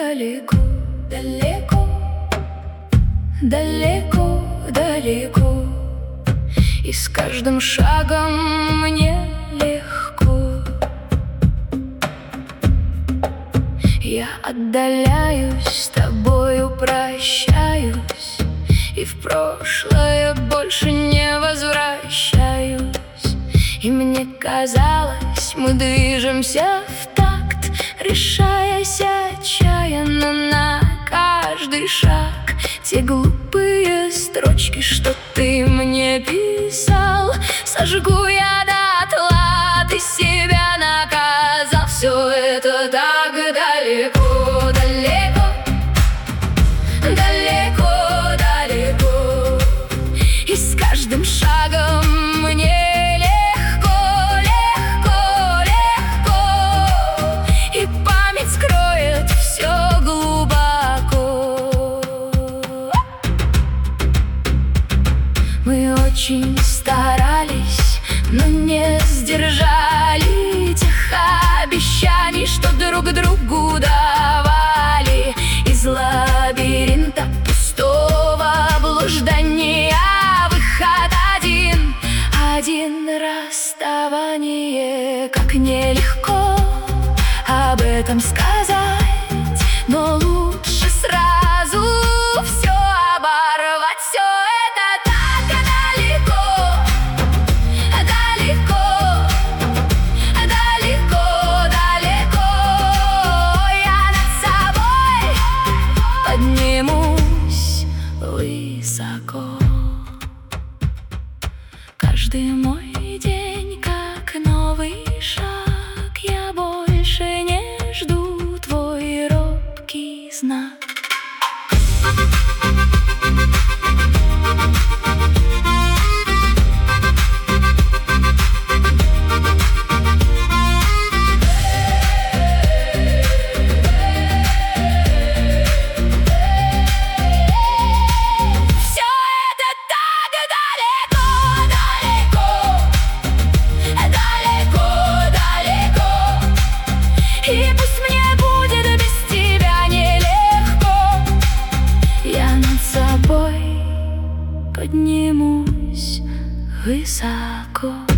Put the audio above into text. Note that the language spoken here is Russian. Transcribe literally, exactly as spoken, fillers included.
далеко, далеко, далеко, далеко, и с каждым шагом мне легко. Я отдаляюсь, с тобою прощаюсь, и в прошлое больше не возвращаюсь. И мне казалось, мы движемся в такт, решаясь отчаянно на каждый шаг. Те глупые строчки, что ты мне писал, сожгу я дотла, ты себя наказал. Все это так далеко, далеко, далеко, далеко, и с каждым шагом мне легко, легко, легко, и память скроет все глубоко. Мы очень старались, но не сдержали тех обещаний, что друг другу давали. Из лабиринта пустого блуждания выход один, один расставание. Как нелегко об этом сказать, но лучше сразу все оборвать. Все это так далеко, далеко, далеко, далеко. Я над собой поднимусь высоко. Каждый мой день как новый шаг, я больше не жду твой робкий знак. И пусть мне будет без тебя нелегко, я над собой поднимусь высоко.